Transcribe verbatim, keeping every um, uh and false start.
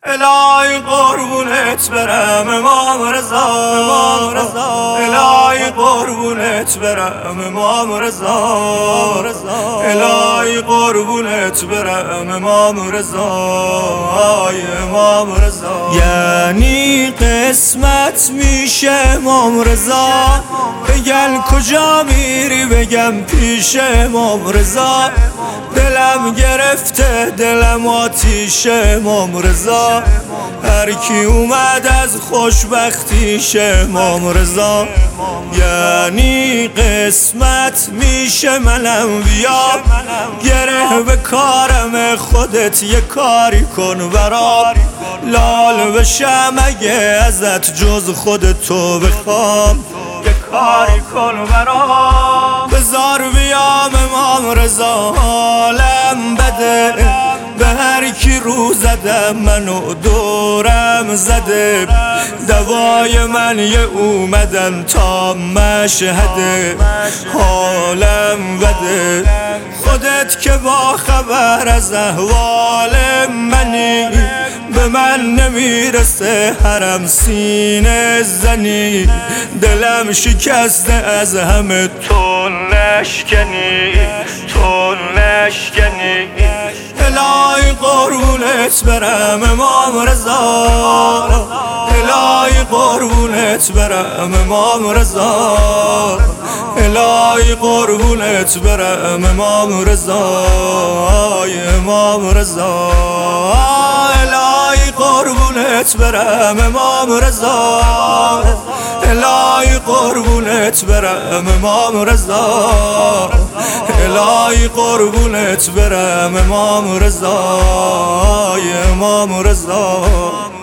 الهی قربونت برم امام رضا، الهی قربونت برم امام رضا، الهی قربونت برم امام رضا، امام رضا. یعنی قسمت میشه امام رضا، بگن کجا میری بگم پیش امام رضا. دلم گرفته دلم آتیش امام رضا، هر کی اومد از خوشبختیش امام رضا. یعنی قسمت میشه منم بیام، گره به کارم خودت یه کاری کن برام. لال بشم اگه ازت جز خودتو بخوام، یه کاری کن برام. بزار بیام امام رضا، حالم بده به هر کی رو زدم منو دورم زده. دوای من یه اومدن تا مشهده، حالم بده. خودت که با خبر از احوال منی، به من نمیرسه حرم سینه زنی. دلم شکسته از همه تو نشکنی، تو نشکنی. الهی قربونت برم امام رضا، الهی قربونت برم امام رضا، الهی قربونت برم امام رضا، امام رضا. الهی قربونت برم امام رضا، الهی قربونت برم امام رضا، الهی قربونت برم امام رضا، امام رضا.